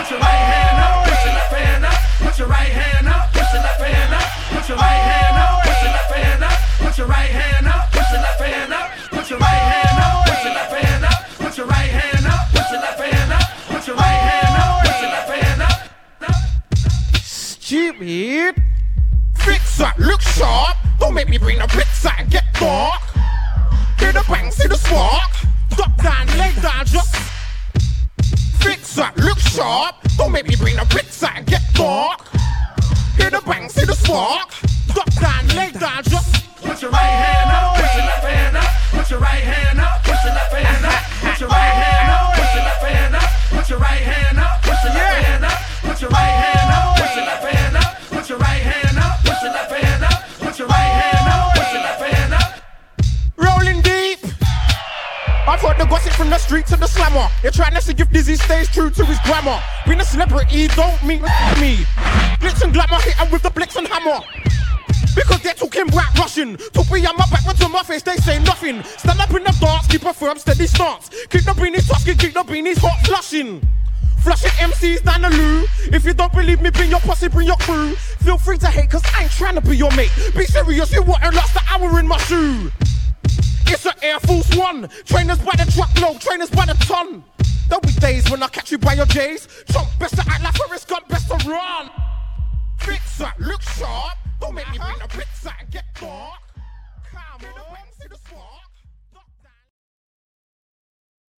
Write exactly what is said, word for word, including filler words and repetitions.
put your right hand up, put your left hand up, put your right hand up, put your left hand up, put your right hand up, put your left hand up, put your right hand up, put your left hand up, put your right hand up, put your left hand up, put your right hand up, put your left hand up, put your right hand up, put your left hand up. Stupid. Fix up, look sharp. Don't make me bring the bricks out and get dark. Hear the bang, see the spark. Drop down, lay down, just fix up, look sharp. Don't make me bring the bricks out and get dark. Hear the bang, see the spark. Drop down, lay down, just put your right hand up, put your left hand up, put your right hand up, put your left hand up, put your right hand up, put your left hand up, put your right hand up, put your left hand up, put your right hand up, put your left hand up, put your right hand up, put your left hand up, put your right hand up, put your left hand up. Rolling deep. I've heard the gossip from the street to the slammer. They're trying to see if Dizzy stays true to his grammar. Being a celebrity don't mean me. Glitz and glamour hit him with the blitz and hammer. Because they're talking black Russian. Talk behind my back, but to my face they say nothing. Stand up in the dance, keep a firm steady stance. Keep the beanies tusking, keep the beanies hot flushing. Flushing M Cs down the loo. If you don't believe me, bring your posse, bring your crew. Feel free to hate, cause I ain't trying to be your mate. Be serious, you wouldn't last an hour in my shoe. It's an Air Force One. Trainers by the truckload, trainers by the ton. There'll be days when I catch you by your J's. Trump best to act like Forrest Gump, best to run. Fix up, look sharp. Don't make me bring the bricks out and get dark. Come on, see the spark.